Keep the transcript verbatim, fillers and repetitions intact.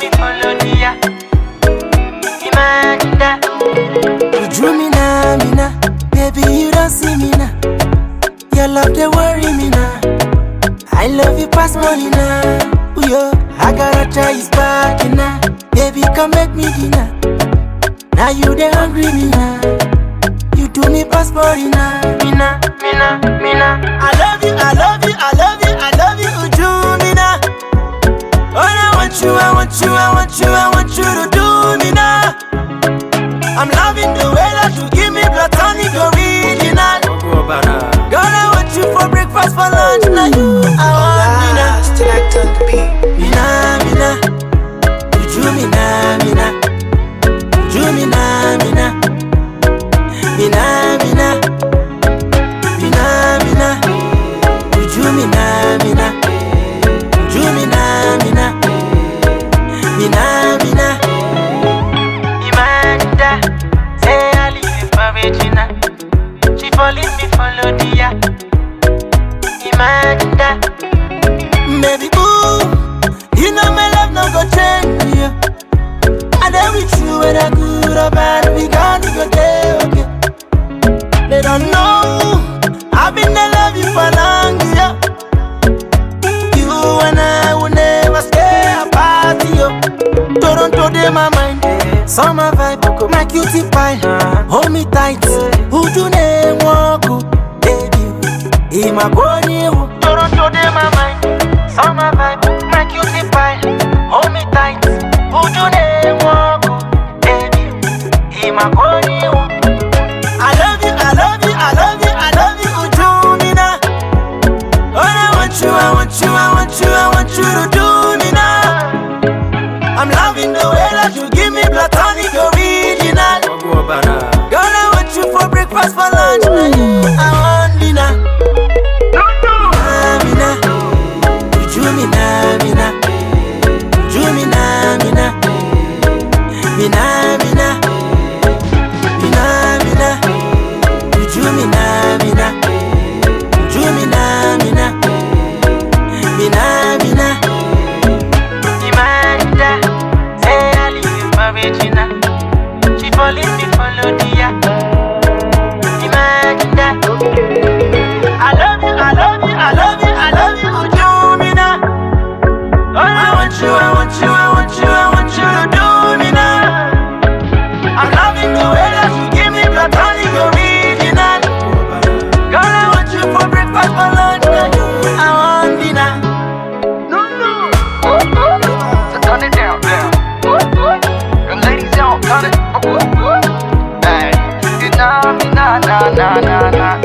me follow dia. Imagine that. You drew me now, me now. Baby, you don't see me now. Your love, they worry me now. I love you past money now. Ooh, yo, I gotta try his back now. Baby, come make me dinner. Now you they hungry me now. You do me past money now. Mina, mina, mina. I love you, I love you, I love you, I love you, you do me now. Oh, I want you, I want you, I want you, I want you to do me now. I'm loving the way that you give me platonic original. Girl, I want you for breakfast, for lunch, now you, I want me now. Select on the beat. Mina, mina, you drew me now, mina, you drew me now, mina, mina, mina, mina, mina, you drew me now, mina, you drew me now, mina, mina, mina. Imagine that, say I leave you for Regina, she falling me follow dia. Imagine that, baby ooh, you know my love no go change you. I done with you whether good or bad, we gonna go there, okay? They don't know, I've been in love you for long, yeah. You and I will never stay apart, yo. Toronto de my mind, summer vibe, my cutie pie, hold me tight. Who do they walk, baby? In my body, Toronto de my mind, summer vibe, my cutie pie, hold me tight. Who do they walk, baby? In my body, I love you, I love you, I love you, I love you, you do me now. Oh, I want you, I want you, I want you, I want you to do me now. I'm loving the way that you give me platonic original. Girl, I want you for breakfast, for lunch, now you, I want dinner. Mina, you drew me now, mina, you drew me now, mina, mina, mina, mina, mina, you drew me now, mina, you drew me now, mina, mina, mina. Imagine that, say I leave you for Regina, she falling me follow dia. Imagine that, I love you, I love you, I love you, I love you, you do me now. Oh, I want you, I want you, I want you, I want you to do me now. I'm loving the way that you give me platonic original. Girl, I want you for breakfast, for lunch, now you, I want dinner. No, no. So turn it down, down. The ladies don't turn it. Hey, you know me, nah, nah, nah, nah, nah.